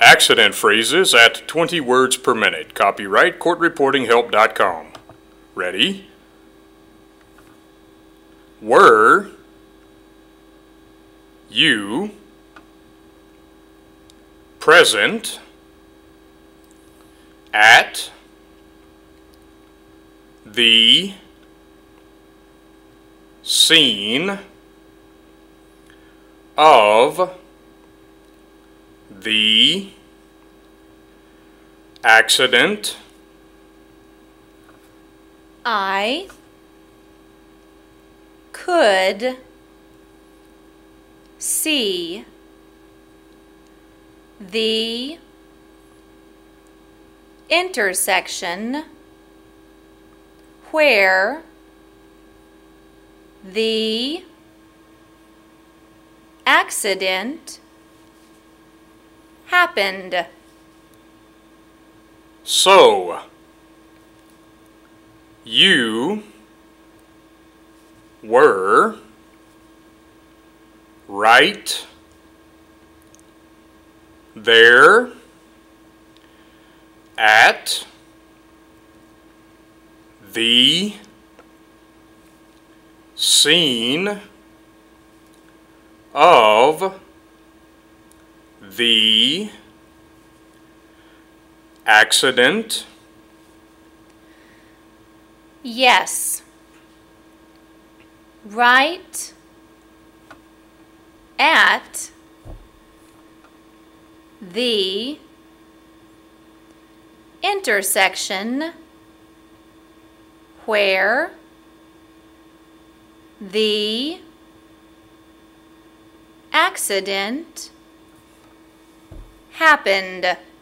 Accident phrases at 20 words per minute. Copyright courtreportinghelp.com. Ready? Were you present at the scene of the accident? I could see the intersection where the accident happened. So, you were right there at the scene of the accident? Yes. Right at the intersection where the accident happened.